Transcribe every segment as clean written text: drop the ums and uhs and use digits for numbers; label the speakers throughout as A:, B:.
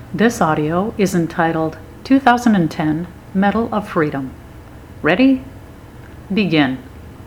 A: This audio is entitled 2010 Medal of Freedom. Ready? Begin.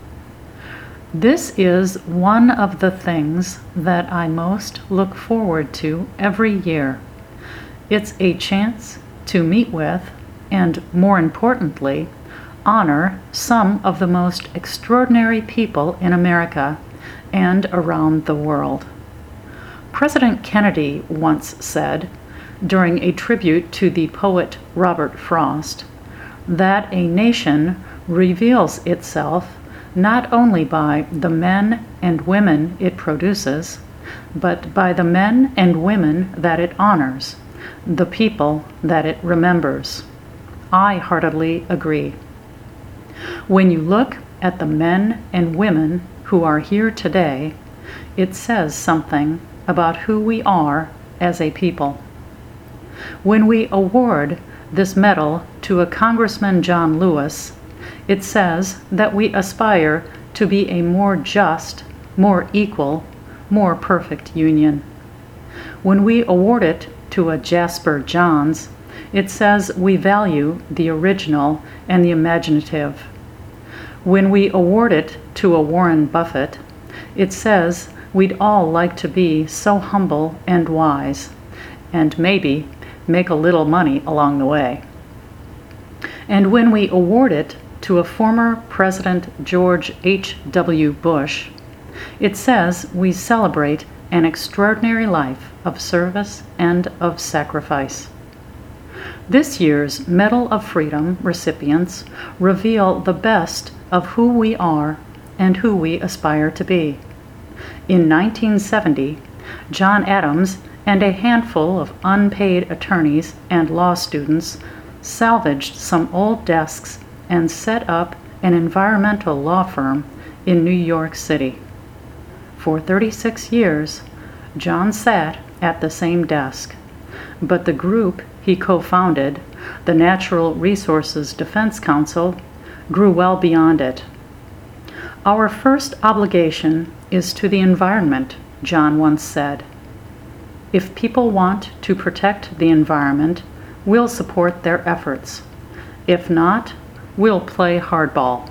A: This is one of the things that I most look forward to every year. It's a chance to meet with, and more importantly, honor some of the most extraordinary people in America and around the world. President Kennedy once said, during a tribute to the poet Robert Frost, that a nation reveals itself not only by the men and women it produces, but by the men and women that it honors, the people that it remembers. I heartily agree. When you look at the men and women who are here today, it says something about who we are as a people. When we award this medal to a Congressman John Lewis, it says that we aspire to be a more just, more equal, more perfect union. When we award it to a Jasper Johns, it says we value the original and the imaginative. When we award it to a Warren Buffett, it says we'd all like to be so humble and wise, and maybe make a little money along the way. And when we award it to a former President George H.W. Bush, it says we celebrate an extraordinary life of service and of sacrifice. This year's Medal of Freedom recipients reveal the best of who we are and who we aspire to be. In 1970, John Adams and a handful of unpaid attorneys and law students salvaged some old desks and set up an environmental law firm in New York City. For 36 years, John sat at the same desk, but the group he co-founded, the Natural Resources Defense Council, grew well beyond it. Our first obligation is to the environment, John once said. If people want to protect the environment, we'll support their efforts. If not, we'll play hardball.